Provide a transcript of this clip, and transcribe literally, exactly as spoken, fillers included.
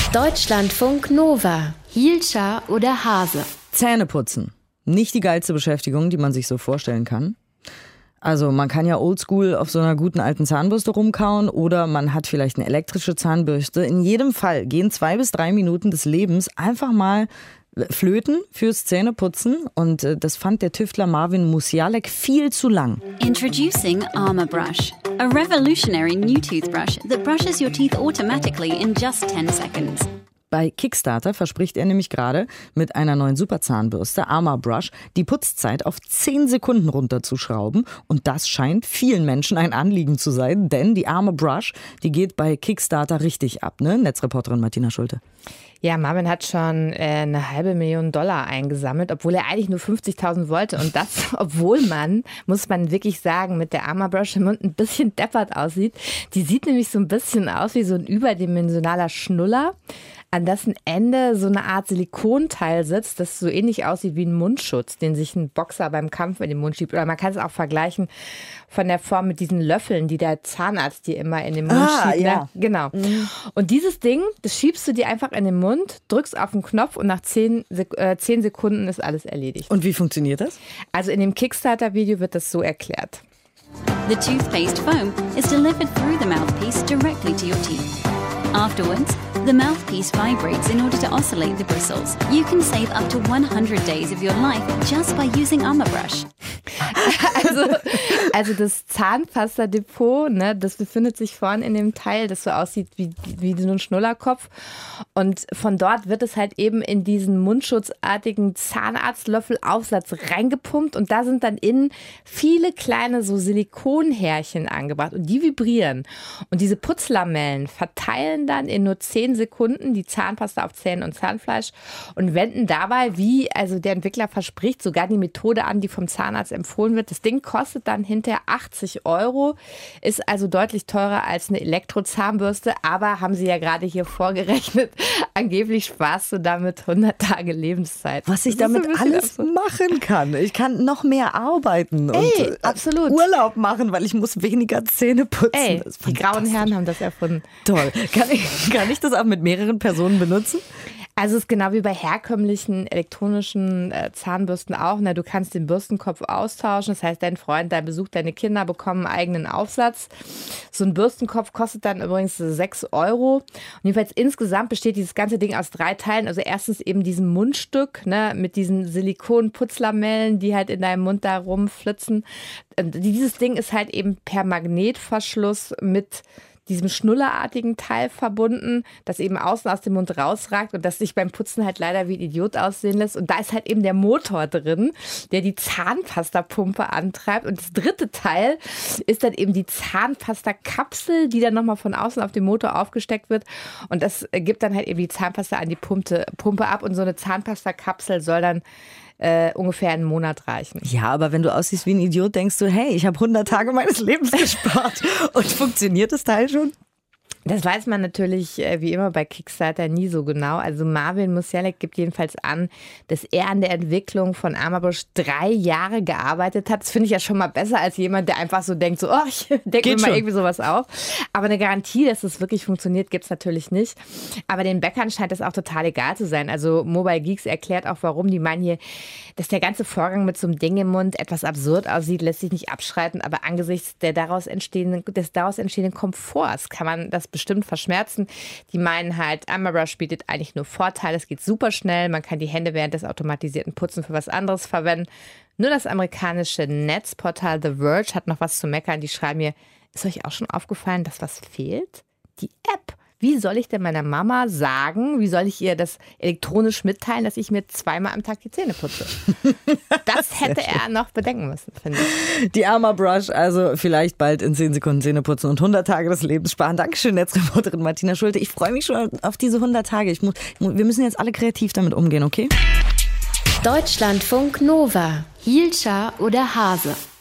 Deutschlandfunk Nova. Hielscher oder Hase? Zähneputzen. Nicht die geilste Beschäftigung, die man sich so vorstellen kann. Also man kann ja oldschool auf so einer guten alten Zahnbürste rumkauen oder man hat vielleicht eine elektrische Zahnbürste. In jedem Fall gehen zwei bis drei Minuten des Lebens einfach mal flöten fürs Zähneputzen und das fand der Tüftler Marvin Musialek viel zu lang. Introducing Armabrush, a revolutionary new toothbrush that brushes your teeth automatically in just ten seconds. Bei Kickstarter verspricht er nämlich gerade mit einer neuen Superzahnbürste Armabrush die Putzzeit auf zehn Sekunden runterzuschrauben und das scheint vielen Menschen ein Anliegen zu sein, denn die Armabrush, die geht bei Kickstarter richtig ab, ne? Netzreporterin Martina Schulte. Ja, Marvin hat schon äh, eine halbe Million Dollar eingesammelt, obwohl er eigentlich nur fünfzigtausend wollte. Und das, obwohl man, muss man wirklich sagen, mit der Armabrush im Mund ein bisschen deppert aussieht. Die sieht nämlich so ein bisschen aus wie so ein überdimensionaler Schnuller, an dessen Ende so eine Art Silikonteil sitzt, das so ähnlich aussieht wie ein Mundschutz, den sich ein Boxer beim Kampf in den Mund schiebt. Oder man kann es auch vergleichen von der Form mit diesen Löffeln, die der Zahnarzt dir immer in den Mund ah, schiebt. Ja. Ne? Genau. Mhm. Und dieses Ding, das schiebst du dir einfach in den Mund, drückst auf den Knopf und nach zehn Sekunden ist alles erledigt. Und wie funktioniert das? Also in dem Kickstarter-Video wird das so erklärt. The toothpaste foam is delivered through the mouthpiece directly to your teeth. Afterwards, the mouthpiece vibrates in order to oscillate the bristles. You can save up to one hundred days of your life just by using Armabrush. Also, also das Zahnpastadepot, ne, das befindet sich vorne in dem Teil, das so aussieht wie, wie so ein Schnullerkopf. Und von dort wird es halt eben in diesen mundschutzartigen Zahnarztlöffelaufsatz reingepumpt. Und da sind dann innen viele kleine so Silikonhärchen angebracht. Und die vibrieren. Und diese Putzlamellen verteilen dann in nur zehn Sekunden die Zahnpasta auf Zähnen und Zahnfleisch und wenden dabei, wie also der Entwickler verspricht, sogar die Methode an, die vom Zahnarzt empfohlen wird. Das Ding kostet dann hinterher achtzig Euro, ist also deutlich teurer als eine Elektrozahnbürste, aber haben sie ja gerade hier vorgerechnet, angeblich sparst du damit hundert Tage Lebenszeit. Was ich damit alles machen kann. Ich kann noch mehr arbeiten Ey, und absolut. Urlaub machen, weil ich muss weniger Zähne putzen. Ey, die grauen Herren haben das erfunden. Toll. Kann ich, kann ich das auch mit mehreren Personen benutzen? Also es ist genau wie bei herkömmlichen elektronischen äh, Zahnbürsten auch. Na, du kannst den Bürstenkopf austauschen. Das heißt, dein Freund, dein Besuch, deine Kinder bekommen einen eigenen Aufsatz. So ein Bürstenkopf kostet dann übrigens sechs Euro. Und jedenfalls insgesamt besteht dieses ganze Ding aus drei Teilen. Also erstens eben diesem Mundstück, ne, mit diesen Silikon-Putzlamellen, die halt in deinem Mund da rumflitzen. Und dieses Ding ist halt eben per Magnetverschluss mit diesem schnullerartigen Teil verbunden, das eben außen aus dem Mund rausragt und das sich beim Putzen halt leider wie ein Idiot aussehen lässt. Und da ist halt eben der Motor drin, der die Zahnpastapumpe antreibt. Und das dritte Teil ist dann eben die Zahnpastakapsel, die dann nochmal von außen auf den Motor aufgesteckt wird. Und das gibt dann halt eben die Zahnpasta an die Pumpe, Pumpe ab. Und so eine Zahnpastakapsel soll dann Äh, ungefähr einen Monat reichen. Ja, aber wenn du aussiehst wie ein Idiot, denkst du, hey, ich habe hundert Tage meines Lebens gespart. Und funktioniert das Teil schon? Das weiß man natürlich äh, wie immer bei Kickstarter nie so genau. Also Marvin Musialek gibt jedenfalls an, dass er an der Entwicklung von Armabrush drei Jahre gearbeitet hat. Das finde ich ja schon mal besser als jemand, der einfach so denkt, so, oh, ich denke mir mal irgendwie sowas auf. Aber eine Garantie, dass es wirklich funktioniert, gibt es natürlich nicht. Aber den Bäckern scheint das auch total egal zu sein. Also Mobile Geeks erklärt auch, warum. Die meinen hier, dass der ganze Vorgang mit so einem Ding im Mund etwas absurd aussieht, lässt sich nicht abschreiten. Aber angesichts der daraus entstehenden, des daraus entstehenden Komforts kann man das bestimmt verschmerzen. Die meinen halt, Armabrush bietet eigentlich nur Vorteile. Es geht super schnell. Man kann die Hände während des automatisierten Putzen für was anderes verwenden. Nur das amerikanische Netzportal The Verge hat noch was zu meckern. Die schreiben mir, ist euch auch schon aufgefallen, dass was fehlt? Die App. Wie soll ich denn meiner Mama sagen, wie soll ich ihr das elektronisch mitteilen, dass ich mir zweimal am Tag die Zähne putze? Das hätte er noch bedenken müssen, finde ich. Die Armabrush, also vielleicht bald in zehn Sekunden Zähne putzen und hundert Tage des Lebens sparen. Dankeschön, Netzreporterin Martina Schulte. Ich freue mich schon auf diese hundert Tage. Ich muss, wir müssen jetzt alle kreativ damit umgehen, okay? Deutschlandfunk Nova. Hielscher oder Hase?